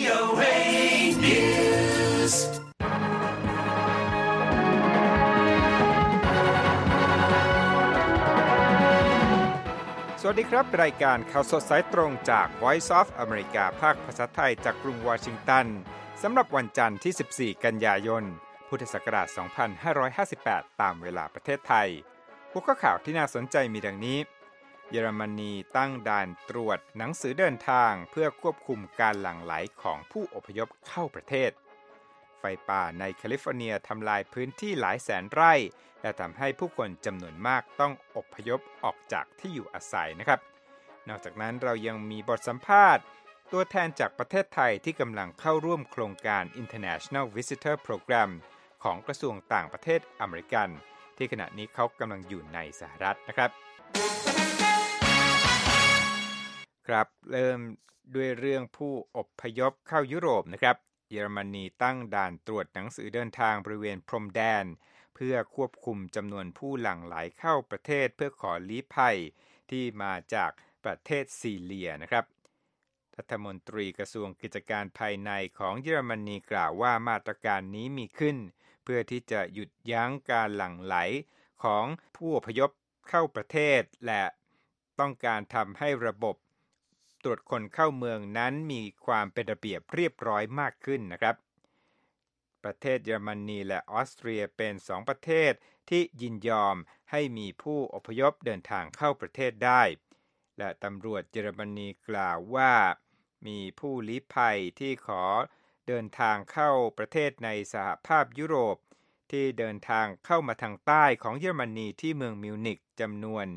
VOA News สวัสดีครับรายการข่าวสดสายตรงจาก Voice of America ภาคภาษาไทยจากกรุงวอชิงตันสำหรับวันจันทร์ที่ 14 กันยายน พุทธศักราช 2558 ตามเวลาประเทศไทยหัวข้อข่าวที่น่าสนใจมีดังนี้เยอรมนีตั้งด่านตรวจหนังสือเดินทางเพื่อควบคุมการหลั่งไหลของผู้อพยพเข้าประเทศไฟป่าในแคลิฟอร์เนียทำลายพื้นที่หลายแสนไร่และทำให้ผู้คนจำนวนมากต้องอพยพออกจากที่อยู่อาศัยนะครับนอกจากนั้นเรายังมีบทสัมภาษณ์ตัวแทนจากประเทศไทยที่กำลังเข้าร่วมโครงการ International Visitor Program ของกระทรวงต่างประเทศอเมริกันที่ขณะนี้เขากำลังอยู่ในสหรัฐนะครับครับเริ่มด้วยเรื่องผู้อพยพเข้ายุโรปนะครับเยอรมนีตั้งด่านตรวจหนังสือเดินทางบริเวณพรมแดนเพื่อควบคุมจำนวนผู้หลั่งไหลเข้าประเทศเพื่อขอลี้ภัยที่มาจากประเทศซีเรียนะครับรัฐมนตรีกระทรวงกิจการภายในของเยอรมนีกล่าวว่ามาตรการนี้มีขึ้นเพื่อที่จะหยุดยั้งการหลั่งไหลของผู้อพยพเข้าประเทศและต้องการทำให้ระบบตรวจคนเข้าเมืองนั้นมีความเป็นระเบียบเรียบร้อยมากขึ้นนะครับประเทศเยอรมนีและออสเตรียเป็น2ประเทศที่ยินยอมให้มีผู้อพยพเดินทางเข้าประเทศได้และตำรวจเยอรมนีกล่าวว่ามีผู้ลี้ภัยที่ขอเดินทางเข้าประเทศในสหภาพยุโรปที่เดินทางเข้ามาทางใต้ของเยอรมนีที่เมืองมิวนิกจำนวน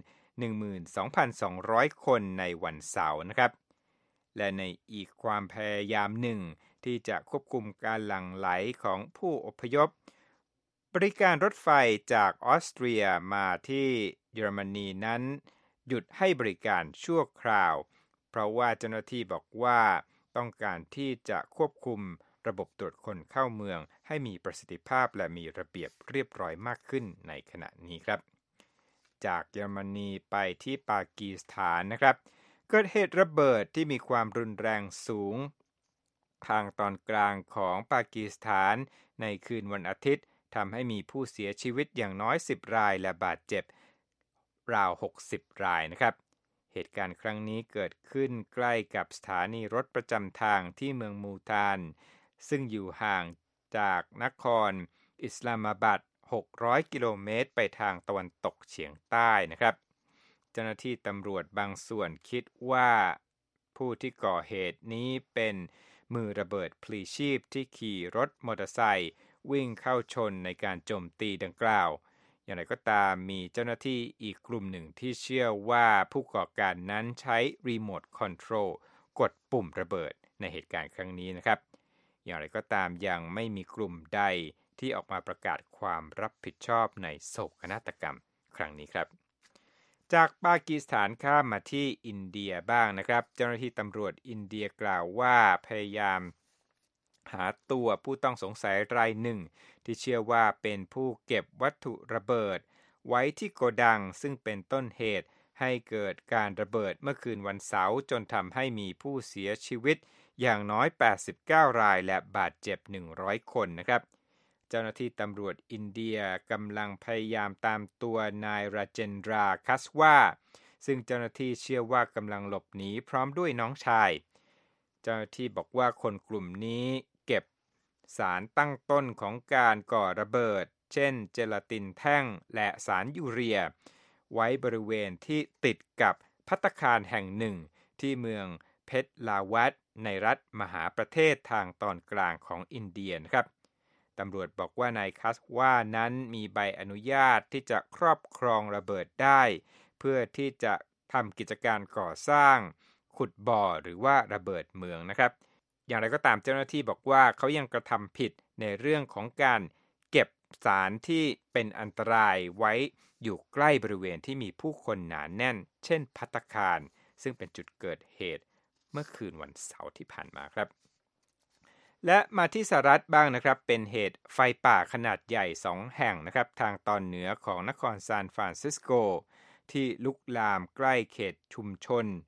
12,200 คนในวันเสาร์นะครับและในอีกความพยายามหนึ่งที่จะควบคุมการหลั่งไหลของผู้อพยพบริการรถไฟจากออสเตรียมาที่เยอรมนีนั้นหยุดให้บริการชั่วคราวเพราะว่าเจ้าหน้าที่บอกว่าต้องการที่จะควบคุมระบบตรวจคนเข้าเมืองให้มีประสิทธิภาพและมีระเบียบเรียบร้อยมากขึ้นในขณะนี้ครับจากเยอรมนีไปที่ปากีสถานนะครับเกิดเหตุระเบิดที่มีความรุนแรงสูงทางตอนกลางของปากีสถานในคืนวันอาทิตย์ทำให้มีผู้เสียชีวิตอย่างน้อย10รายและบาดเจ็บราว60รายนะครับเหตุการณ์ครั้งนี้เกิดขึ้นใกล้กับสถานีรถประจำทางที่เมืองมูตานซึ่งอยู่ห่างจากนครอิสลามาบัด600กิโลเมตรไปทางตะวันตกเฉียงใต้นะครับเจ้าหน้าที่ตำรวจบางส่วนคิดว่าผู้ที่ก่อเหตุนี้เป็นมือระเบิดพลีชีพที่ขี่รถมอเตอร์ไซค์วิ่งเข้าชนในการโจมตีดังกล่าวอย่างไรก็ตามมีเจ้าหน้าที่อีกกลุ่มหนึ่งที่เชื่อว่าผู้ก่อการนั้นใช้รีโมทคอนโทรลกดปุ่มระเบิดในเหตุการณ์ครั้งนี้นะครับอย่างไรก็ตามยังไม่มีกลุ่มใดที่ออกมาประกาศความรับผิดชอบในโศกนาฏกรรมครั้งนี้ครับจากปากีสถานข้ามมาที่อินเดียบ้างนะครับเจ้าหน้าที่ตำรวจอินเดียกล่าวว่าพยายามหาตัวผู้ต้องสงสัยรายหนึ่งที่เชื่อว่าเป็นผู้เก็บวัตถุระเบิดไว้ที่โกดังซึ่งเป็นต้นเหตุให้เกิดการระเบิดเมื่อคืนวันเสาร์จนทำให้มีผู้เสียชีวิตอย่างน้อย89รายและบาดเจ็บ100คนนะครับเจ้าหน้าที่ตำรวจอินเดียกำลังพยายามตามตัวนายราเจนดราคัสวาซึ่งเจ้าหน้าที่เชื่อว่ากำลังหลบหนีพร้อมด้วยน้องชายเจ้าหน้าที่บอกว่าคนกลุ่มนี้เก็บสารตั้งต้นของการก่อระเบิดเช่นเจลาตินแท่งและสารยูเรียไว้บริเวณที่ติดกับภัตตาคารแห่งหนึ่งที่เมืองเพชรลาวัตในรัฐมหาประเทศทางตอนกลางของอินเดียนะครับตำรวจบอกว่านายคัสวานั้นมีใบอนุญาตที่จะครอบครองระเบิดได้เพื่อที่จะทำกิจการก่อสร้างขุดบ่อหรือว่าระเบิดเมืองนะครับอย่างไรก็ตามเจ้าหน้าที่บอกว่าเขายังกระทำผิดในเรื่องของการเก็บสารที่เป็นอันตรายไว้อยู่ใกล้บริเวณที่มีผู้คนหนาแน่นเช่นภัตตาคารซึ่งเป็นจุดเกิดเหตุเมื่อคืนวันเสาร์ที่ผ่านมาครับและมาที่สหรัฐบ้างนะครับเป็นเหตุไฟป่าขนาดใหญ่2แห่งนะครับทางตอนเหนือของนครซานฟรานซิสโกที่ลุกลามใกล้เขตชุมชนจ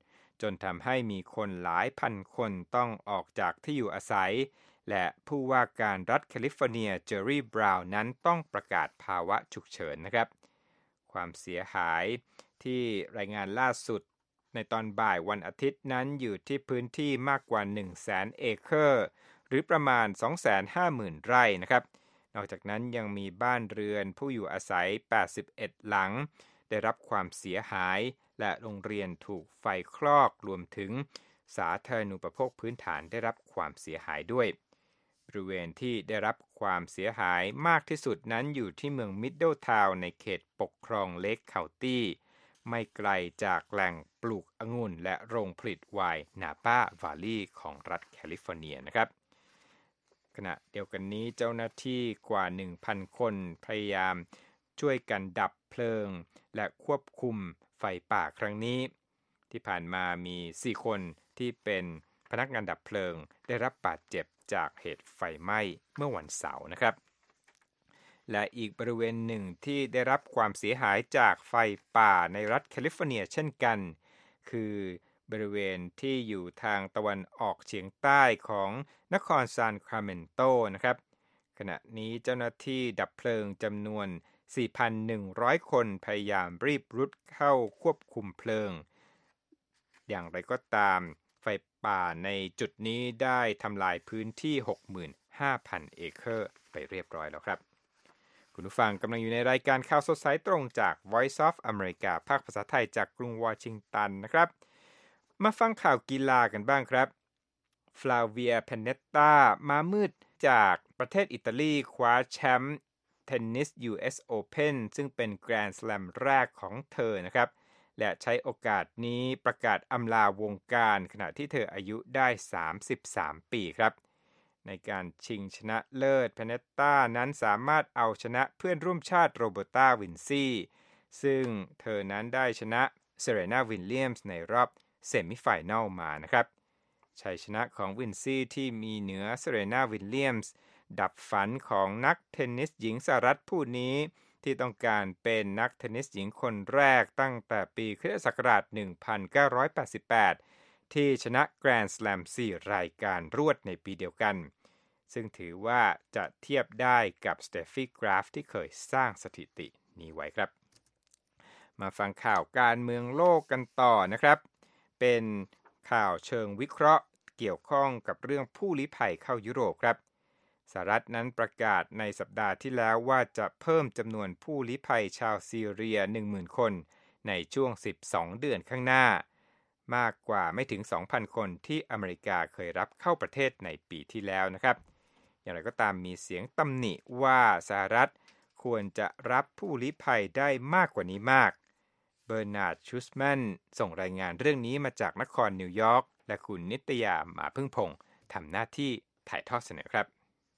จนทำให้มีคนหลายพันคนต้องออกจากที่อยู่อาศัยและผู้ว่าการรัฐแคลิฟอร์เนียเจอร์รี่บราวน์นั้นต้องประกาศภาวะฉุกเฉินนะครับความเสียหายที่รายงานล่าสุดในตอนบ่ายวันอาทิตย์นั้นอยู่ที่พื้นที่มากกว่า 100,000 เอเคอร์หรือประมาณ 250,000 ไร่นะครับนอกจากนั้นยังมีบ้านเรือนผู้อยู่อาศัย81หลังได้รับความเสียหายและโรงเรียนถูกไฟคลอกรวมถึงสาธารณูปโภคพื้นฐานได้รับความเสียหายด้วยบริเวณที่ได้รับความเสียหายมากที่สุดนั้นอยู่ที่เมืองมิดเดิลทาวน์ในเขตปกครองเลคเคานตี้ไม่ไกลจากแหล่งปลูกองุ่นและโรงผลิตไวน์นาป้าวาลลีย์ของรัฐแคลิฟอร์เนียนะครับขณะเดียวกันนี้เจ้าหน้าที่กว่า 1,000 คนพยายามช่วยกันดับเพลิงและควบคุมไฟป่าครั้งนี้ที่ผ่านมามี 4 คนที่เป็นพนักงานดับเพลิงได้รับบาดเจ็บจากเหตุไฟไหม้เมื่อวันเสาร์นะครับและอีกบริเวณหนึ่งที่ได้รับความเสียหายจากไฟป่าในรัฐแคลิฟอร์เนียเช่นกันคือบริเวณที่อยู่ทางตะวันออกเฉียงใต้ของนครซานคราเมนโตนะครับขณะนี้เจ้าหน้าที่ดับเพลิงจำนวน 4,100 คนพยายามรีบรุดเข้าควบคุมเพลิงอย่างไรก็ตามไฟป่าในจุดนี้ได้ทำลายพื้นที่ 65,000 เอเคอร์ไปเรียบร้อยแล้วครับคุณผู้ฟังกำลังอยู่ในรายการข่าวสดสายตรงจาก Voice of America ภาคภาษาไทยจากกรุงวอชิงตันนะครับมาฟังข่าวกีฬากันบ้างครับฟลาเวียเพนเนตตาม้ามืดจากประเทศอิตาลีคว้าแชมป์เทนนิส US Open ซึ่งเป็นแกรนด์สแลมแรกของเธอนะครับและใช้โอกาสนี้ประกาศอำลาวงการขณะที่เธออายุได้33ปีครับในการชิงชนะเลิศเพนเนตตานั้นสามารถเอาชนะเพื่อนร่วมชาติโรเบร์ตาวินซี่ซึ่งเธอนั้นได้ชนะเซเรนาวิลเลียมส์ในรอบเซมิไฟแนลมานะครับชัยชนะของวินซี่ที่มีเหนือเซเรนาวิลเลียมส์ดับฝันของนักเทนนิสหญิงสหรัฐผู้นี้ที่ต้องการเป็นนักเทนนิสหญิงคนแรกตั้งแต่ปีค.ศ. 1988ที่ชนะแกรนด์สแลม4รายการรวดในปีเดียวกันซึ่งถือว่าจะเทียบได้กับสเตฟฟี่กราฟที่เคยสร้างสถิตินี้ไว้ครับมาฟังข่าวการเมืองโลกกันต่อนะครับเป็นข่าวเชิงวิเคราะห์เกี่ยวข้องกับเรื่องผู้ลี้ภัยเข้ายุโรปครับสหรัฐนั้นประกาศในสัปดาห์ที่แล้วว่าจะเพิ่มจำนวนผู้ลี้ภัยชาวซีเรีย 10,000 คนในช่วง12เดือนข้างหน้ามากกว่าไม่ถึง 2,000 คนที่อเมริกาเคยรับเข้าประเทศในปีที่แล้วนะครับอย่างไรก็ตามมีเสียงตำหนิว่าสหรัฐควรจะรับผู้ลี้ภัยได้มากกว่านี้มากเบอร์นาร์ดชูสแมนส่งรายงานเรื่องนี้มาจากนครนิวยอร์กและคุณนิตยามาพึ่งพงษ์ทำหน้าที่ถ่ายทอดเสนอครับ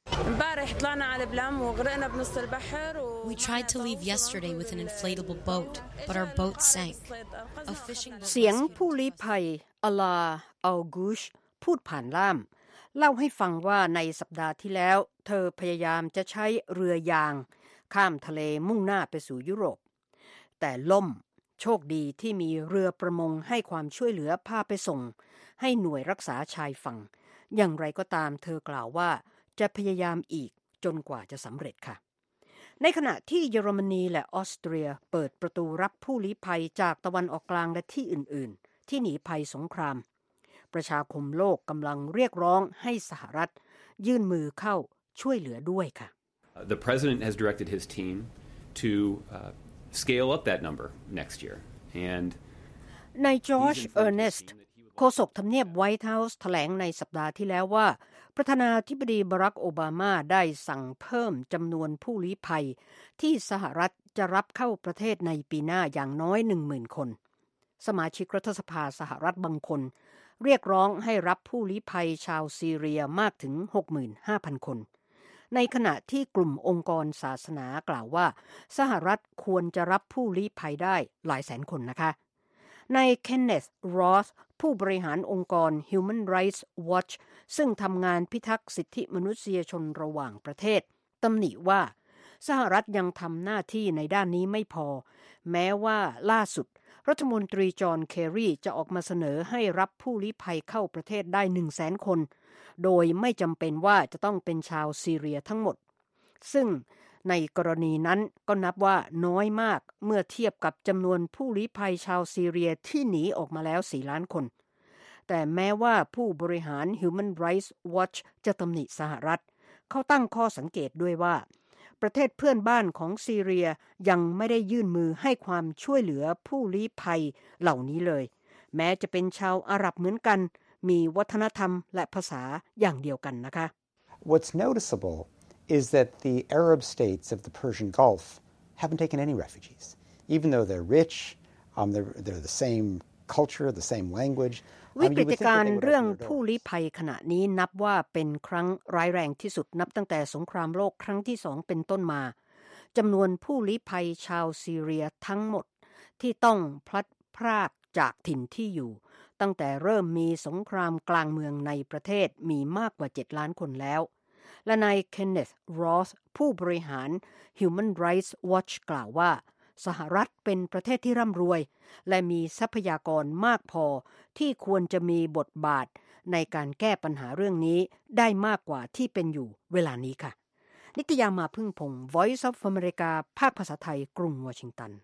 We tried to leave yesterday with an inflatable boat, but our boat sank. เสียงผู้ลี้ภัยอลาอัลกูชพูดผ่านล่ามเล่าให้ฟังว่าในสัปดาห์ที่แล้วเธอพยายามจะใช้เรือยางข้ามทะเลมุ่งหน้าไปสู่ยุโรปแต่ล่มโชคดีที่มีเรือประมงให้ความช่วยเหลือพาไปส่งให้หน่วยรักษาชายฝั่งอย่างไรก็ตามเธอกล่าวว่าจะพยายามอีกจนกว่าจะสำเร็จค่ะในขณะที่เยอรมนีและออสเตรียเปิดประตูรับผู้ลี้ภัยจากตะวันออกกลางและที่อื่นๆที่หนีภัยสงครามประชาคมโลกกำลังเรียกร้องให้สหรัฐยื่นมือเข้าช่วยเหลือด้วยค่ะ The president has directed his team to scale up that number next year and นายจอร์จเออร์เนสต์โฆษกทำเนียบไวท์เฮาส์แถลงในสัปดาห์ที่แล้วว่าประธานาธิบดีบารักโอบามาได้สั่งเพิ่มจำนวนผู้ลี้ภัยที่สหรัฐจะรับเข้าประเทศในปีหน้าอย่างน้อย 10,000 คนสมาชิกรัฐสภาสหรัฐบางคนเรียกร้องให้รับผู้ลี้ภัยชาวซีเรียมากถึง 65,000 คนในขณะที่กลุ่มองค์กรศาสนากล่าวว่าสหรัฐควรจะรับผู้ลี้ภัยได้หลายแสนคนนะคะนายเคนเนธ รอธผู้บริหารองค์กร Human Rights Watch ซึ่งทำงานพิทักษ์สิทธิมนุษยชนระหว่างประเทศตำหนิว่าสหรัฐยังทำหน้าที่ในด้านนี้ไม่พอแม้ว่าล่าสุดรัฐมนตรีจอห์นเคอรีจะออกมาเสนอให้รับผู้ลี้ภัยเข้าประเทศได้ 100,000 คนโดยไม่จำเป็นว่าจะต้องเป็นชาวซีเรียทั้งหมดซึ่งในกรณีนั้นก็นับว่าน้อยมากเมื่อเทียบกับจำนวนผู้ลี้ภัยชาวซีเรียที่หนีออกมาแล้ว 4 ล้านคนแต่แม้ว่าผู้บริหาร Human Rights Watch จะตำหนิสหรัฐเขาตั้งข้อสังเกตด้วยว่าประเทศเพื่อนบ้านของซีเรียยังไม่ได้ยื่นมือให้ความช่วยเหลือผู้ลี้ภัยเหล่านี้เลยแม้จะเป็นชาวอาหรับเหมือนกันมีวัฒนธรรมและภาษาอย่างเดียวกันนะคะ What's noticeable is that the Arab states of the Persian Gulf haven't taken any refugees. Even though they're rich, they're the same culture, the same language. วิกฤตการณ์เรื่องผู้ลี้ภัยขณะนี้นับว่าเป็นครั้งร้ายแรงที่สุดนับตั้งแต่สงครามโลกครั้งที่2เป็นต้นมาจำนวนผู้ลี้ภัยชาวซีเรียทั้งหมดที่ต้องพลัดพรากจากถิ่นที่อยู่ตั้งแต่เริ่มมีสงครามกลางเมืองในประเทศมีมากกว่า7ล้านคนแล้วและนายเคนเนธ รอสผู้บริหาร Human Rights Watch กล่าวว่าสหรัฐเป็นประเทศที่ร่ำรวยและมีทรัพยากรมากพอที่ควรจะมีบทบาทในการแก้ปัญหาเรื่องนี้ได้มากกว่าที่เป็นอยู่เวลานี้ค่ะนิตยามาพึ่งพงศ์ Voice of America ภาคภาษาไทยกรุงวอชิงตัน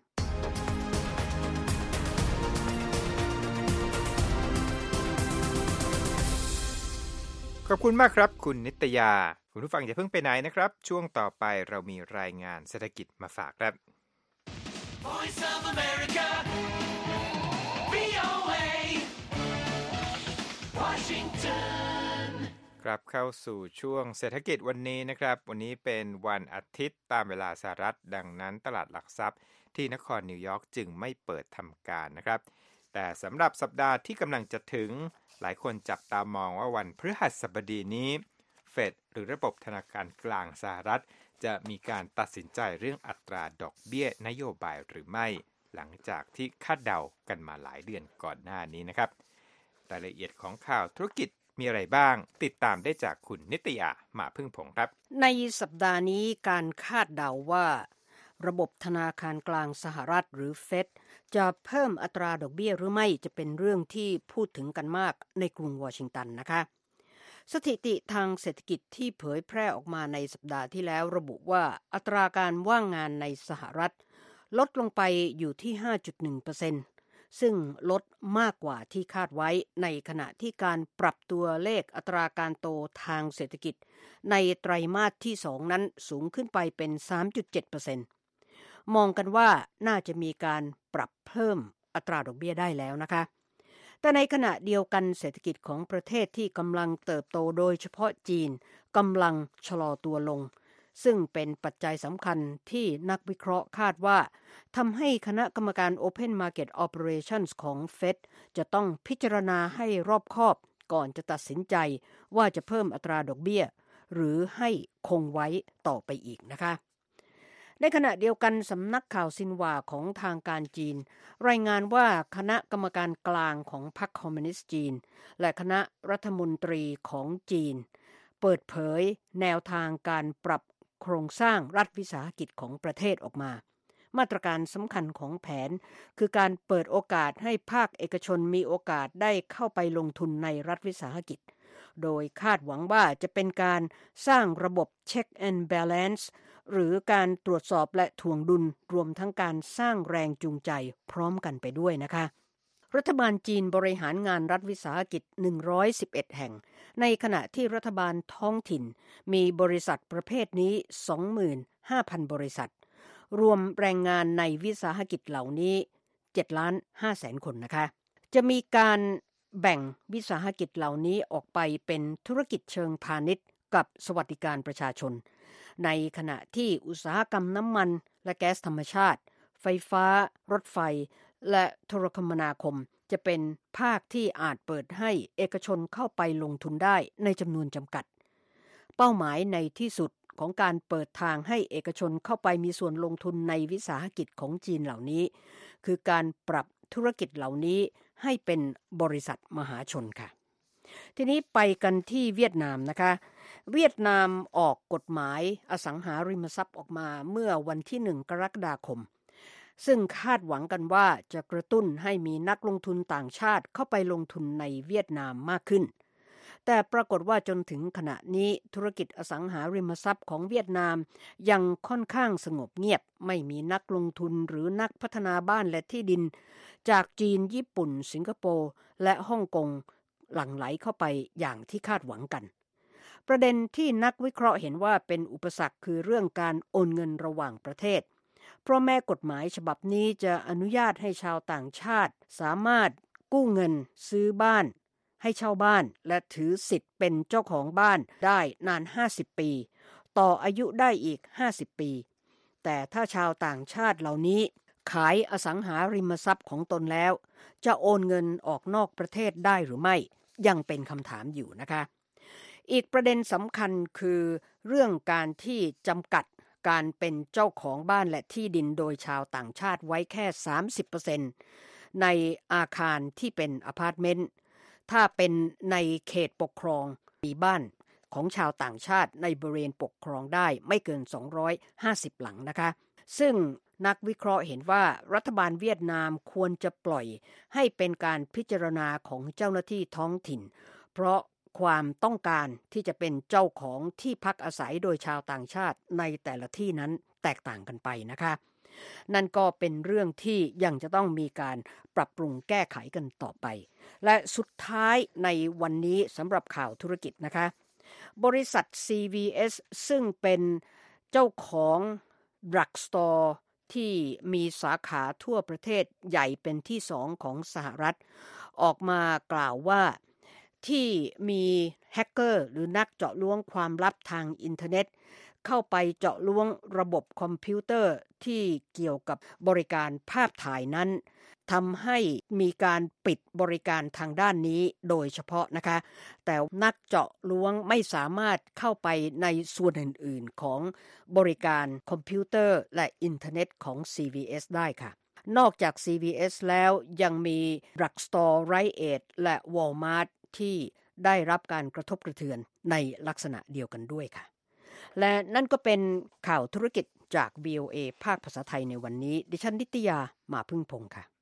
ขอบคุณมากครับคุณนิตยาคุณผู้ฟังอย่าเพิ่งไปไหนนะครับช่วงต่อไปเรามีรายงานเศรษฐกิจมาฝากครับ Voice of America VOA Washington กลับเข้าสู่ช่วงเศรษฐกิจวันนี้นะครับวันนี้เป็นวันอาทิตย์ตามเวลาสหรัฐดังนั้นตลาดหลักทรัพย์ที่นครนิวยอร์กจึงไม่เปิดทำการนะครับแต่สำหรับสัปดาห์ที่กำลังจะถึงหลายคนจับตามองว่าวันพฤหัสบดีนี้เฟดหรือระบบธนาคารกลางสหรัฐจะมีการตัดสินใจเรื่องอัตราดอกเบี้ยนโยบายหรือไม่หลังจากที่คาดเดากันมาหลายเดือนก่อนหน้านี้นะครับรายละเอียดของข่าวธุรกิจมีอะไรบ้างติดตามได้จากคุณนิตยามาพึ่งผงครับในสัปดาห์นี้การคาดเดาว่าระบบธนาคารกลางสหรัฐหรือเฟดจะเพิ่มอัตราดอกเบี้ยหรือไม่จะเป็นเรื่องที่พูดถึงกันมากในกรุงวอชิงตันนะคะสถิติทางเศรษฐกิจที่เผยแพร่ออกมาในสัปดาห์ที่แล้วระบุว่าอัตราการว่างงานในสหรัฐลดลงไปอยู่ที่ 5.1% ซึ่งลดมากกว่าที่คาดไว้ในขณะที่การปรับตัวเลขอัตราการโตทางเศรษฐกิจในไตรมาสที่2นั้นสูงขึ้นไปเป็น 3.7% มองกันว่าน่าจะมีการปรับเพิ่มอัตราดอกเบี้ยได้แล้วนะคะแต่ในขณะเดียวกันเศรษฐกิจของประเทศที่กำลังเติบโตโดยเฉพาะจีนกำลังชะลอตัวลงซึ่งเป็นปัจจัยสำคัญที่นักวิเคราะห์คาดว่าทำให้คณะกรรมการ Open Market Operations ของ Fed จะต้องพิจารณาให้รอบคอบก่อนจะตัดสินใจว่าจะเพิ่มอัตราดอกเบี้ยหรือให้คงไว้ต่อไปอีกนะคะในขณะเดียวกันสำนักข่าวซินหวาของทางการจีนรายงานว่าคณะกรรมการกลางของพรรคคอมมิวนิสต์จีนและคณะรัฐมนตรีของจีนเปิดเผยแนวทางการปรับโครงสร้างรัฐวิสาหกิจของประเทศออกมามาตรการสำคัญของแผนคือการเปิดโอกาสให้ภาคเอกชนมีโอกาสได้เข้าไปลงทุนในรัฐวิสาหกิจโดยคาดหวังว่าจะเป็นการสร้างระบบ Check and Balance หรือการตรวจสอบและถ่วงดุลรวมทั้งการสร้างแรงจูงใจพร้อมกันไปด้วยนะคะรัฐบาลจีนบริหารงานรัฐวิสาหกิจ111แห่งในขณะที่รัฐบาลท้องถิ่นมีบริษัทประเภทนี้ 25,000 บริษัทรวมแรงงานในวิสาหกิจเหล่านี้ 7,500,000 คนนะคะจะมีการแบ่งวิสาหกิจเหล่านี้ออกไปเป็นธุรกิจเชิงพาณิชย์กับสวัสดิการประชาชนในขณะที่อุตสาหกรรมน้ำมันและแก๊สธรรมชาติไฟฟ้ารถไฟและโทรคมนาคมจะเป็นภาคที่อาจเปิดให้เอกชนเข้าไปลงทุนได้ในจำนวนจำกัดเป้าหมายในที่สุดของการเปิดทางให้เอกชนเข้าไปมีส่วนลงทุนในวิสาหกิจของจีนเหล่านี้คือการปรับธุรกิจเหล่านี้ให้เป็นบริษัทมหาชนค่ะทีนี้ไปกันที่เวียดนามนะคะเวียดนามออกกฎหมายอสังหาริมทรัพย์ออกมาเมื่อวันที่1 กรกฎาคมซึ่งคาดหวังกันว่าจะกระตุ้นให้มีนักลงทุนต่างชาติเข้าไปลงทุนในเวียดนามมากขึ้นแต่ปรากฏว่าจนถึงขณะนี้ธุรกิจอสังหาริมทรัพย์ของเวียดนามยังค่อนข้างสงบเงียบไม่มีนักลงทุนหรือนักพัฒนาบ้านและที่ดินจากจีนญี่ปุ่นสิงคโปร์และฮ่องกงหลั่งไหลเข้าไปอย่างที่คาดหวังกันประเด็นที่นักวิเคราะห์เห็นว่าเป็นอุปสรรคคือเรื่องการโอนเงินระหว่างประเทศเพราะแม้กฎหมายฉบับนี้จะอนุญาตให้ชาวต่างชาติสามารถกู้เงินซื้อบ้านให้เช่าบ้านและถือสิทธิ์เป็นเจ้าของบ้านได้นาน50ปีต่ออายุได้อีก50ปีแต่ถ้าชาวต่างชาติเหล่านี้ขายอสังหาริมทรัพย์ของตนแล้วจะโอนเงินออกนอกประเทศได้หรือไม่ยังเป็นคำถามอยู่นะคะอีกประเด็นสำคัญคือเรื่องการที่จำกัดการเป็นเจ้าของบ้านและที่ดินโดยชาวต่างชาติไว้แค่ 30% ในอาคารที่เป็นอพาร์ตเมนต์ถ้าเป็นในเขตปกครองมีบ้านของชาวต่างชาติในบริเวณปกครองได้ไม่เกิน250หลังนะคะซึ่งนักวิเคราะห์เห็นว่ารัฐบาลเวียดนามควรจะปล่อยให้เป็นการพิจารณาของเจ้าหน้าที่ท้องถิ่นเพราะความต้องการที่จะเป็นเจ้าของที่พักอาศัยโดยชาวต่างชาติในแต่ละที่นั้นแตกต่างกันไปนะคะนั่นก็เป็นเรื่องที่ยังจะต้องมีการปรับปรุงแก้ไขกันต่อไปและสุดท้ายในวันนี้สำหรับข่าวธุรกิจนะคะบริษัท CVS ซึ่งเป็นเจ้าของดรักสโตร์ที่มีสาขาทั่วประเทศใหญ่เป็นที่2ของสหรัฐออกมากล่าวว่าที่มีแฮกเกอร์หรือนักเจาะล้วงความลับทางอินเทอร์เน็ตเข้าไปเจาะล้วงระบบคอมพิวเตอร์ที่เกี่ยวกับบริการภาพถ่ายนั้นทำให้มีการปิดบริการทางด้านนี้โดยเฉพาะนะคะแต่นักเจาะล้วงไม่สามารถเข้าไปในส่วนอื่นๆของบริการคอมพิวเตอร์และอินเทอร์เน็ตของ CVS ได้ค่ะนอกจาก CVS แล้วยังมี Drugstore Rite Aid และ Walmart ที่ได้รับการกระทบกระเทือนในลักษณะเดียวกันด้วยค่ะและนั่นก็เป็นข่าวธุรกิจจาก VOA ภาคภาษาไทยในวันนี้ดิฉันนิตยามาพึ่งพงษ์ค่ะ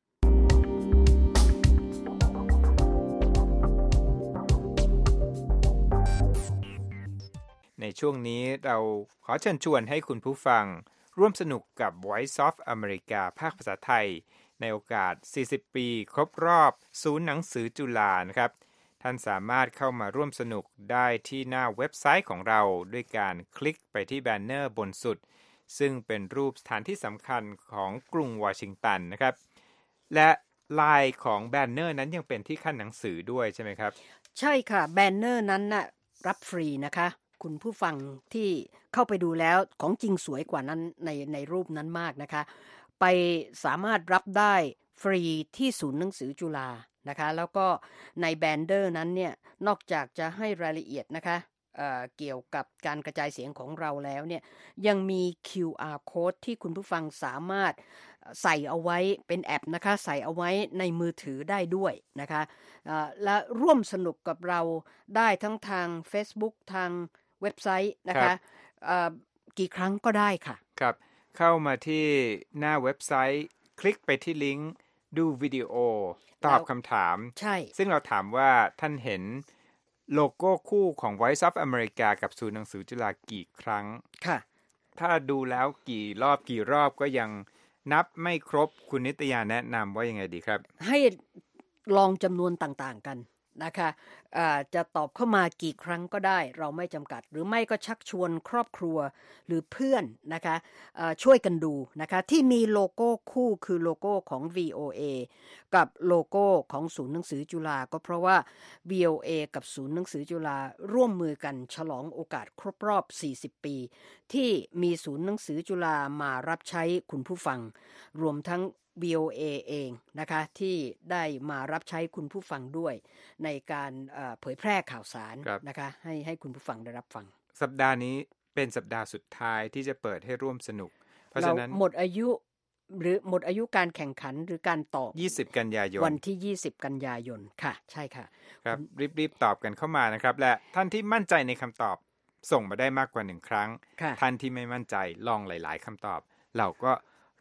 ในช่วงนี้เราขอเชิญชวนให้คุณผู้ฟังร่วมสนุกกับ Voice of America ภาคภาษาไทยในโอกาส40ปีครบรอบศูนย์หนังสือจุฬานะครับท่านสามารถเข้ามาร่วมสนุกได้ที่หน้าเว็บไซต์ของเราด้วยการคลิกไปที่แบนเนอร์บนสุดซึ่งเป็นรูปสถานที่สำคัญของกรุงวอชิงตันนะครับและลายของแบนเนอร์นั้นยังเป็นที่ขั้นหนังสือด้วยใช่ไหมครับใช่ค่ะแบนเนอร์นั้นน่ะรับฟรีนะคะคุณผู้ฟังที่เข้าไปดูแล้วของจริงสวยกว่านั้นในรูปนั้นมากนะคะไปสามารถรับได้ฟรีที่ศูนย์หนังสือจุฬานะคะแล้วก็ในแบนเนอร์นั้นเนี่ยนอกจากจะให้รายละเอียดนะคะเกี่ยวกับการกระจายเสียงของเราแล้วเนี่ยยังมี QR code ที่คุณผู้ฟังสามารถใส่เอาไว้เป็นแอปนะคะใส่เอาไว้ในมือถือได้ด้วยนะคะและร่วมสนุกกับเราได้ทั้งทาง Facebook ทางเว็บไซต์นะคะกี่ครั้งก็ได้ค่ะครับเข้ามาที่หน้าเว็บไซต์คลิกไปที่ลิงก์ดูวิดีโอตอบคำถามใช่ซึ่งเราถามว่าท่านเห็นโลโก้คู่ของ Voice of America กับศูนย์หนังสือจุฬากี่ครั้งค่ะถ้าดูแล้วกี่รอบก็ยังนับไม่ครบคุณนิตยาแนะนำว่ายังไงดีครับให้ลองจำนวนต่างๆกันนะคะจะตอบเข้ามากี่ครั้งก็ได้เราไม่จำกัดหรือไม่ก็ชักชวนครอบครัวหรือเพื่อนนะคะช่วยกันดูนะคะที่มีโลโก้คู่คือโลโก้ของ VOA กับโลโก้ของศูนย์หนังสือจุฬาก็เพราะว่า VOA กับศูนย์หนังสือจุฬาร่วมมือกันฉลองโอกาสครบรอบ40ปีที่มีศูนย์หนังสือจุฬามารับใช้คุณผู้ฟังรวมทั้งVOA เองนะคะที่ได้มารับใช้คุณผู้ฟังด้วยในการเผยแพร่ข่าวสารนะคะให้คุณผู้ฟังได้รับฟังสัปดาห์นี้เป็นสัปดาห์สุดท้ายที่จะเปิดให้ร่วมสนุกเพราะฉะนั้นหมดอายุการแข่งขันหรือการตอบ 20กันยายนวันที่20กันยายนค่ะใช่ค่ะครับรีบตอบกันเข้ามานะครับและท่านที่มั่นใจในคำตอบส่งมาได้มากกว่า1ครั้งท่านที่ไม่มั่นใจลองหลายๆคำตอบเราก็รับ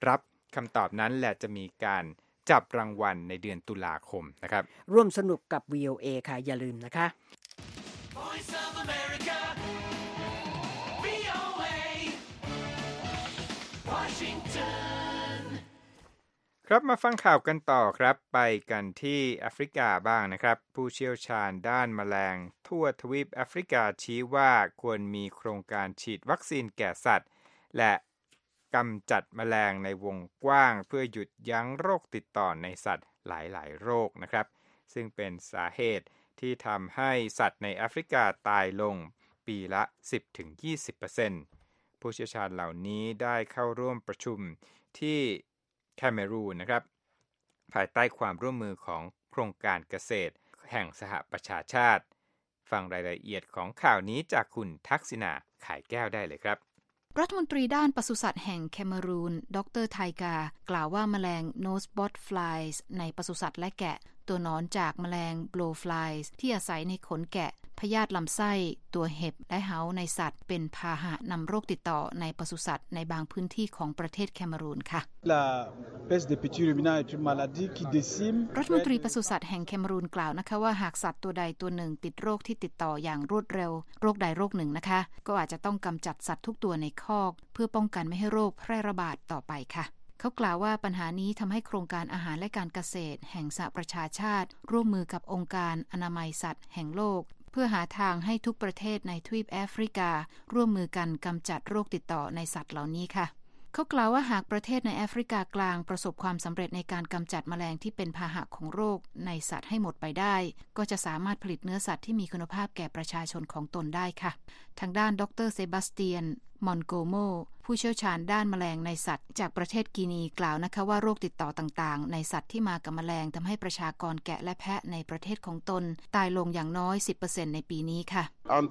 คำตอบนั้นแหละจะมีการจับรางวัลในเดือนตุลาคมนะครับร่วมสนุกกับ VOA ค่ะอย่าลืมนะคะ Voice of America, VOA, Washington. ครับมาฟังข่าวกันต่อครับไปกันที่แอฟริกาบ้างนะครับผู้เชี่ยวชาญด้านแมลงทั่วทวีปแอฟริกาชี้ว่าควรมีโครงการฉีดวัคซีนแก่สัตว์และกำจัดแมลงในวงกว้างเพื่อหยุดยั้งโรคติดต่อในสัตว์หลายๆโรคนะครับซึ่งเป็นสาเหตุที่ทำให้สัตว์ในแอฟริกาตายลงปีละ 10-20% ผู้เชี่ยวชาญเหล่านี้ได้เข้าร่วมประชุมที่แคเมรูนนะครับภายใต้ความร่วมมือของโครงการเกษตรแห่งสหประชาชาติฟังรายละเอียดของข่าวนี้จากคุณทักษิณาขายแก้วได้เลยครับรัฐมนตรีด้านปศุสัตว์แห่งแคเมรูนดร.ไทกากล่าวว่าแมลง Nose Bot Flies ในปศุสัตว์และแกะตัวหนอนจากแมลง Blow Flies ที่อาศัยในขนแกะพยาธิลำไส้ตัวเห็บและเฮาในสัตว์เป็นพาหะนำโรคติดต่อในปศุสัตว์ในบางพื้นที่ของประเทศแคเมรูนค่ะรัฐมนตรีปศุสัตว์แห่งแคเมรูนกล่าวนะคะว่าหากสัตว์ตัวใดตัวหนึ่งติดโรคที่ติดต่ออย่างรวดเร็วโรคใดโรคหนึ่งนะคะก็อาจจะต้องกำจัดสัตว์ทุกตัวในคอกเพื่อป้องกันไม่ให้โรคแพร่ระบาดต่อไปค่ะเขากล่าวว่าปัญหานี้ทำให้โครงการอาหารและการเกษตรแห่งสหประชาชาติร่วมมือกับองค์การอนามัยสัตว์แห่งโลกเพื่อหาทางให้ทุกประเทศในทวีปแอฟริการ่วมมือกันกำจัดโรคติดต่อในสัตว์เหล่านี้ค่ะเขากล่าวว่าหากประเทศในแอฟริกากลางประสบความสำเร็จในการกำจัดแมลงที่เป็นพาหะของโรคในสัตว์ให้หมดไปได้ก็จะสามารถผลิตเนื้อสัตว์ที่มีคุณภาพแก่ประชาชนของตนได้ค่ะทางด้านดร.เซบาสเตียนมอนโกโมผู้เชี่ยวชาญด้านแมลงในสัตว์จากประเทศกินีกล่าวนะคะว่าโรคติดต่อต่างๆในสัตว์ที่มากับแมลงทำให้ประชากรแกะและแพะในประเทศของตนตายลงอย่างน้อย 10% ในปีนี้ค่ะ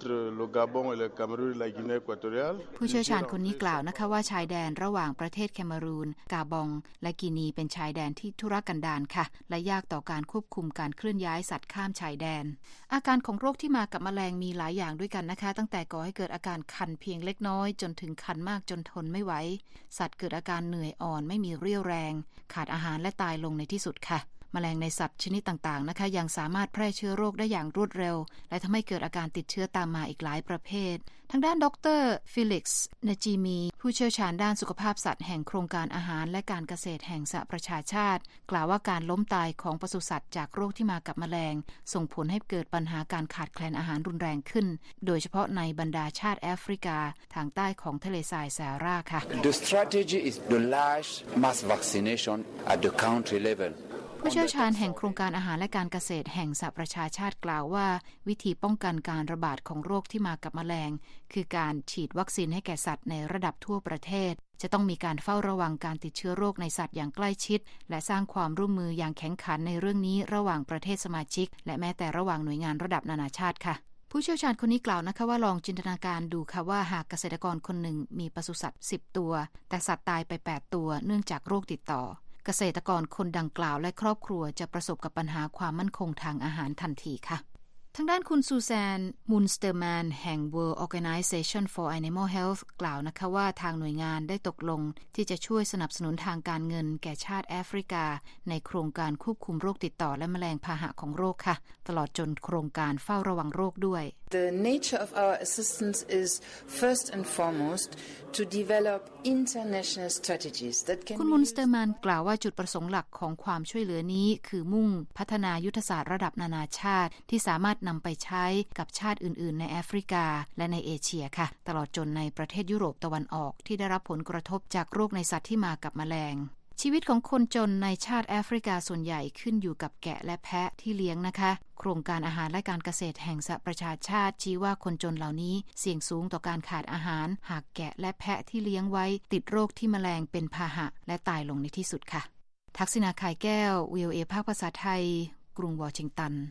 ผู้เชี่ยวชาญคนนี้กล่าวนะคะว่าชายแดนระหว่างประเทศแคเมรูนกาบองและกินีเป็นชายแดนที่ทุรกันดารค่ะและยากต่อการควบคุมการเคลื่อนย้ายสัตว์ข้ามชายแดนอาการของโรคที่มากับแมลงมีหลายอย่างด้วยกันนะคะตั้งแต่ก่อให้เกิดอาการคันเพียงเล็กน้อยจนถึงคันมากจนทนไม่ไหวสัตว์เกิดอาการเหนื่อยอ่อนไม่มีเรี่ยวแรงขาดอาหารและตายลงในที่สุดค่ะแมลงในสัตว์ชนิดต่างๆนะคะยังสามารถแพร่เชื้อโรคได้อย่างรวดเร็วและทำให้เกิดอาการติดเชื้อตามมาอีกหลายประเภททางด้านดร.ฟิลิกซ์นาจีมีผู้เชี่ยวชาญด้านสุขภาพสัตว์แห่งโครงการอาหารและการเกษตรแห่งสหประชาชาติกล่าวว่าการล้มตายของปศุสัตว์จากโรคที่มากับแมลงส่งผลให้เกิดปัญหาการขาดแคลนอาหารรุนแรงขึ้นโดยเฉพาะในบรรดาชาติแอฟริกาทางใต้ของทะเลทรายซาฮาราค่ะ The strategy is the large mass vaccination at the country level ผู้เชี่ยวชาญแห่งโครงการอาหารและการเกษตรแห่งสหประชาชาติกล่าวว่าวิธีป้องกันการระบาดของโรคที่มากับแมลงคือการฉีดวัคซีนให้แก่สัตว์ในระดับทั่วประเทศจะต้องมีการเฝ้าระวังการติดเชื้อโรคในสัตว์อย่างใกล้ชิดและสร้างความร่วมมืออย่างแข็งขันในเรื่องนี้ระหว่างประเทศสมาชิกและแม้แต่ระหว่างหน่วยงานระดับนานาชาติค่ะผู้เชี่ยวชาญคนนี้กล่าวนะคะว่าลองจินตนาการดูค่ะว่าหากเกษตรกรคนหนึ่งมีปศุสัตว์10ตัวแต่สัตว์ตายไป8ตัวเนื่องจากโรคติดต่อเกษตรกรคนดังกล่าวและครอบครัวจะประสบกับปัญหาความมั่นคงทางอาหารทันทีค่ะทางด้านคุณซูแซนมุนสเตอร์แมนแห่ง World Organization for Animal Health กล่าวนะคะว่าทางหน่วยงานได้ตกลงที่จะช่วยสนับสนุนทางการเงินแก่ชาติแอฟริกาในโครงการควบคุมโรคติดต่อและแมลงพาหะของโรคค่ะตลอดจนโครงการเฝ้าระวังโรคด้วย The nature of our assistance is first and foremost to develop international strategies that can คุณมุนสเตอร์แมนกล่าวว่าจุดประสงค์หลักของความช่วยเหลือนี้คือมุ่งพัฒนายุทธศาสตร์ระดับนานาชาติที่สามารถนำไปใช้กับชาติอื่นๆในแอฟริกาและในเอเชียค่ะตลอดจนในประเทศยุโรปตะวันออกที่ได้รับผลกระทบจากโรคในสัตว์ที่มากับแมลงชีวิตของคนจนในชาติแอฟริกาส่วนใหญ่ขึ้นอยู่กับแกะและแพะที่เลี้ยงนะคะโครงการอาหารและการเกษตรแห่งสหประชาชาติชี้ว่าคนจนเหล่านี้เสี่ยงสูงต่อการขาดอาหารหากแกะและแพะที่เลี้ยงไว้ติดโรคที่แมลงเป็นพาหะและตายลงในที่สุดค่ะทักษิณา ข่ายแก้ว VOA ภาคภาษาไทยกรุงวอชิงตัน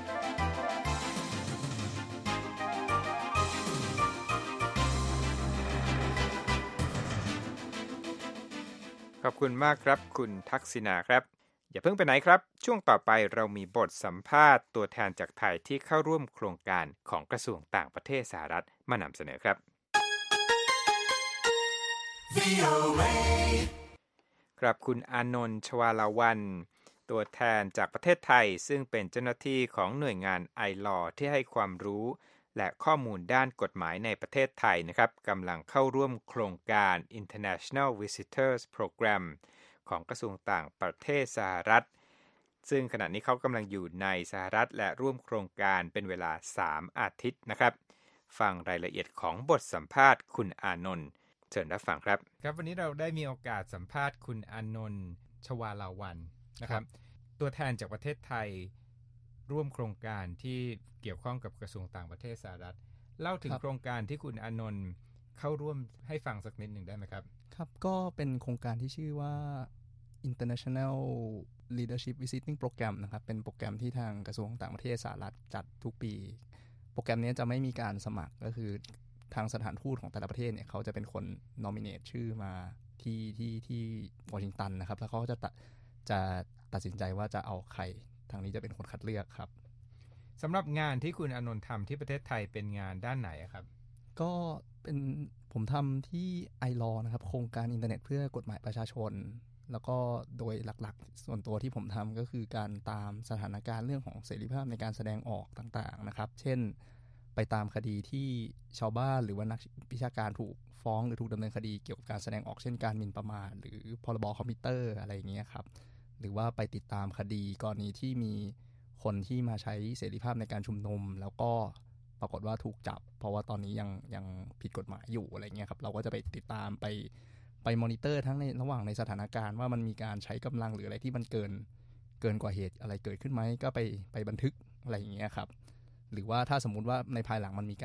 ขอบคุณมากครับคุณทักษิณาครับอย่าเพิ่งไปไหนครับช่วงต่อไปเรามีบทสัมภาษณ์ตัวแทนจากไทยที่เข้าร่วมโครงการของกระทรวงต่างประเทศสหรัฐมานำเสนอครับครับคุณอานนท์ ชวาลาวันตัวแทนจากประเทศไทยซึ่งเป็นเจ้าหน้าที่ของหน่วยงานไอลอที่ให้ความรู้และข้อมูลด้านกฎหมายในประเทศไทยนะครับกำลังเข้าร่วมโครงการ International Visitors Program ของกระทรวงต่างประเทศสหรัฐซึ่งขณะนี้เขากำลังอยู่ในสหรัฐและร่วมโครงการเป็นเวลา3อาทิตย์นะครับฟังรายละเอียดของบทสัมภาษณ์คุณอานนท์เชิญรับฟังครับครับวันนี้เราได้มีโอกาสสัมภาษณ์คุณอานนท์ ชวาลาวันนะครับตัวแทนจากประเทศไทยร่วมโครงการที่เกี่ยวข้องกับกระทรวงต่างประเทศสหรัฐเล่าถึงโครงการที่คุณอานนท์เข้าร่วมให้ฟังสักนิดหนึ่งได้ไหมครับครับก็เป็นโครงการที่ชื่อว่า International Leadership Visiting Program นะครับเป็นโปรแกรมที่ทางกระทรวงต่างประเทศสหรัฐจัดทุกปีโปรแกรมนี้จะไม่มีการสมัครก็คือทางสถานทูตของแต่ละประเทศเนี่ยเขาจะเป็นคน nominate ชื่อมาที่วอชิงตันนะครับแล้วเขาก็จะตัดสินใจว่าจะเอาใครทางนี้จะเป็นคนคัดเลือกครับสำหรับงานที่คุณอานนท์ทำที่ประเทศไทยเป็นงานด้านไหนครับก็เป็นผมทำที่ iLaw นะครับโครงการอินเทอร์เน็ตเพื่อกฎหมายประชาชนแล้วก็โดยหลักๆส่วนตัวที่ผมทำก็คือการตามสถานการณ์เรื่องของเสรีภาพในการแสดงออกต่างๆนะครับเช่นไปตามคดีที่ชาวบ้านหรือว่านักวิชาการถูกฟ้องหรือถูกดำเนินคดีเกี่ยวกับการแสดงออกเช่นการหมิ่นประมาทหรือพรบคอมพิวเตอร์อะไรอย่างเงี้ยครับหรือว่าไปติดตามคดีกรณีที่มีคนที่มาใช้เสรีภาพในการชุมนุมแล้วก็ปรากฏว่าถูกจับเพราะว่าตอนนี้ยังผิดกฎหมายอยู่อะไรเงี้ยครับเราก็จะไปติดตามไปมอนิเตอร์ทั้งในระหว่างในสถานการณ์ว่ามันมีการใช้กำลังหรืออะไรที่มันเกินกว่าเหตุอะไรเกิดขึ้นไหมก็ไปบันทึกอะไรอย่างเงี้ยครับหรือว่าถ้าสมมุติว่าในภายหลังมันมี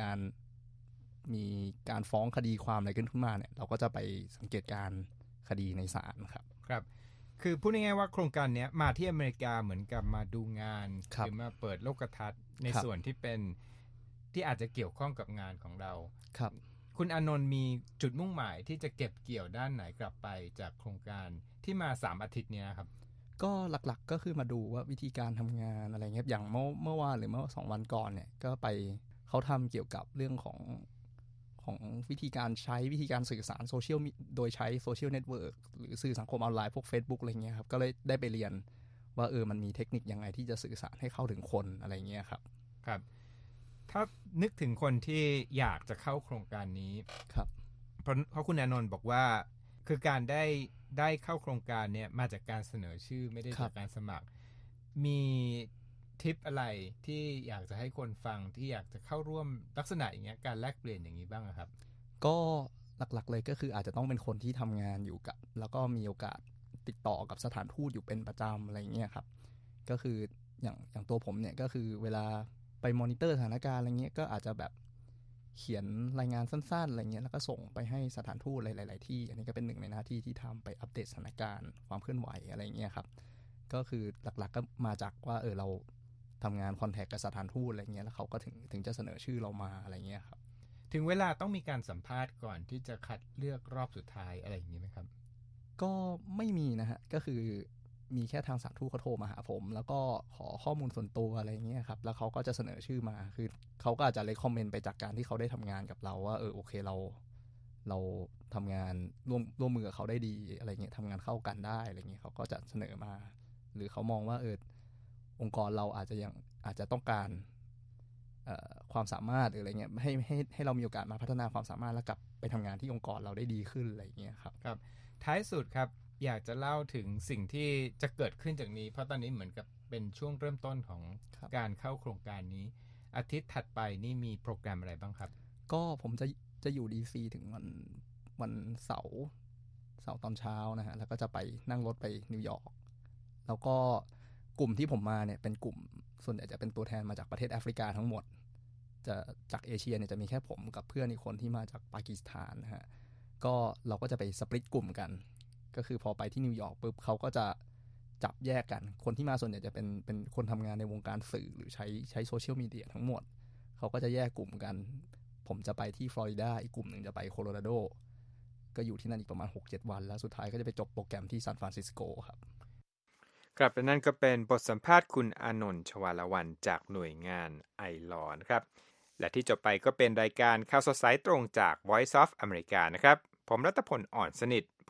การฟ้องคดีความอะไรขึ้นมาเนี่ยเราก็จะไปสังเกตการคดีในศาลครับครับคือพูดง่ายๆว่าโครงการนี้มาที่อเมริกาเหมือนกับมาดูงานหรือมาเปิดโลกทัศน์ในส่วนที่เป็นที่อาจจะเกี่ยวข้องกับงานของเราครับคุณอานนท์มีจุดมุ่งหมายที่จะเก็บเกี่ยวด้านไหนกลับไปจากโครงการที่มา3อาทิตย์นี้ครับก็หลักๆก็คือมาดูว่าวิธีการทำงานอะไรเงี้ยอย่างเมื่อวานหรือเมื่อ2วันก่อนเนี่ยก็ไปเขาทำเกี่ยวกับเรื่องของวิธีการใช้วิธีการสื่อสารโซเชียลโดยใช้โซเชียลเน็ตเวิร์กหรือสื่อสังคมออนไลน์พวก Facebook อะไรเงี้ยครับก็เลยได้ไปเรียนว่ามันมีเทคนิคยังไงที่จะสื่อสารให้เข้าถึงคนอะไรเงี้ยครับครับถ้านึกถึงคนที่อยากจะเข้าโครงการนี้ครับเพราะคุณอานนท์บอกว่าคือการได้เข้าโครงการเนี่ยมาจากการเสนอชื่อไม่ได้จากการสมัครมีทิปอะไรที่อยากจะให้คนฟังที่อยากจะเข้าร่วมลักษณะอย่างเงี้ยการแลกเปลี่ยนอย่างนี้บ้างครับก็หลักๆเลยก็คืออาจจะต้องเป็นคนที่ทำงานอยู่กับแล้วก็มีโอกาสติดต่อกับสถานทูตอยู่เป็นประจำอะไรเงี้ยครับก็คืออย่างตัวผมเนี่ยก็คือเวลาไปมอนิเตอร์สถานการณ์อะไรเงี้ยก็อาจจะแบบเขียนรายงานสั้นๆอะไรเงี้ยแล้วก็ส่งไปให้สถานทูตหลายๆที่อันนี้ก็เป็นหนึ่งในหน้าที่ที่ทำไปอัปเดตสถานการณ์ความเคลื่อนไหวอะไรเงี้ยครับก็คือหลักๆก็มาจากว่าเราทำงานคอนแทคกับสถานทูตอะไรเงี้ยแล้วเขาก็ถึงจะเสนอชื่อเรามาอะไรเงี้ยครับถึงเวลาต้องมีการสัมภาษณ์ก่อนที่จะคัดเลือกรอบสุดท้ายอะไรอย่างนี้ไหมครับก็ไม่มีนะฮะก็คือมีแค่ทางสถานทูตเขาโทรมาหาผมแล้วก็ขอข้อมูลส่วนตัวอะไรเงี้ยครับแล้วเขาก็จะเสนอชื่อมาคือเขาก็อาจจะเรคคอมเมนต์ไปจากการที่เขาได้ทำงานกับเราว่าโอเคเราทำงานร่วมมือกับเขาได้ดีอะไรเงี้ยทำงานเข้ากันได้อะไรเงี้ยเขาก็จะเสนอมาหรือเขามองว่าองค์กรเราอาจจะต้องการความสามารถหรืออะไรเงี้ยให้เรามีโอกาสมาพัฒนาความสามารถแล้วกลับไปทำงานที่องค์กรเราได้ดีขึ้นอะไรเงี้ยครับครับท้ายสุดครับอยากจะเล่าถึงสิ่งที่จะเกิดขึ้นจากนี้เพราะตอนนี้เหมือนกับเป็นช่วงเริ่มต้นของการเข้าโครงการนี้อาทิตย์ถัดไปนี่มีโปรแกรมอะไรบ้างครับก็ผมจะอยู่ DC ถึงวันเสาร์ตอนเช้านะฮะแล้วก็จะไปนั่งรถไปนิวยอร์กแล้วก็กลุ่มที่ผมมาเนี่ยเป็นกลุ่มส่วนใหญ่จะเป็นตัวแทนมาจากประเทศแอฟริกาทั้งหมดจะจากเอเชียเนี่ยจะมีแค่ผมกับเพื่อนอีกคนที่มาจากปากีสถานนะฮะก็เราก็จะไปสปลิตกลุ่มกันก็คือพอไปที่นิวยอร์กปุ๊บเขาก็จะจับแยกกันคนที่มาส่วนใหญ่จะเป็นคนทำงานในวงการสื่อหรือใช้โซเชียลมีเดียทั้งหมดเขาก็จะแยกกลุ่มกันผมจะไปที่ฟลอริดาอีกกลุ่มหนึ่งจะไปโคโลราโดก็อยู่ที่นั่นอีกประมาณ 6-7 วันแล้วสุดท้ายก็จะไปจบโปรแกรมที่ซานฟรานซิสโกครับครับและนั่นก็เป็นบทสัมภาษณ์คุณอานนท์ ชวาลาวันจากหน่วยงานไอลอนะครับและที่จบไปก็เป็นรายการข่าวสดสายตรงจาก Voice of America นะครับผมรัตพล อ่อนสนิท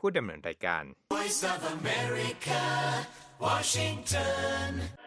ผู้ดำเนินรายการ Voice of America, Washington